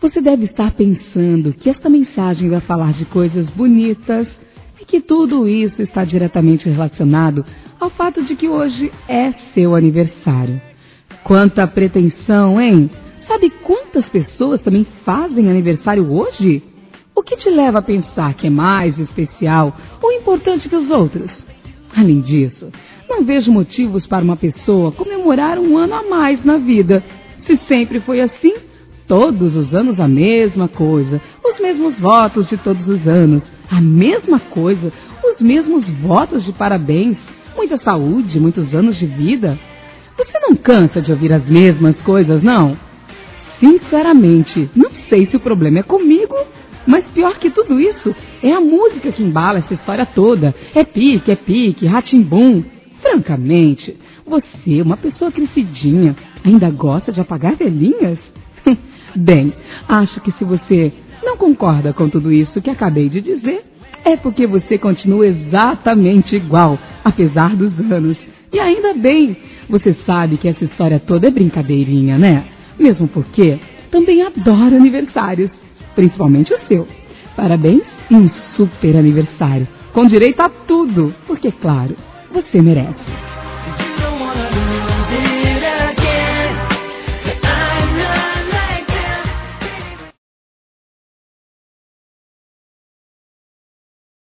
Você deve estar pensando que esta mensagem vai falar de coisas bonitas e que tudo isso está diretamente relacionado ao fato de que hoje é seu aniversário. Quanta pretensão, hein? Sabe quantas pessoas também fazem aniversário hoje? O que te leva a pensar que é mais especial ou importante que os outros? Além disso, não vejo motivos para uma pessoa comemorar um ano a mais na vida. Se sempre foi assim, todos os anos a mesma coisa, os mesmos votos de todos os anos, a mesma coisa, os mesmos votos de parabéns, muita saúde, muitos anos de vida. Você não cansa de ouvir as mesmas coisas, não? Sinceramente, não sei se o problema é comigo, mas pior que tudo isso é a música que embala essa história toda. É pique, ratimbum. Francamente, você, uma pessoa crescidinha, ainda gosta de apagar velhinhas? Bem, acho que se você não concorda com tudo isso que acabei de dizer, é porque você continua exatamente igual, apesar dos anos. E ainda bem, você sabe que essa história toda é brincadeirinha, né? Mesmo porque também adoro aniversários, principalmente o seu. Parabéns e um super aniversário, com direito a tudo, porque, claro, você merece.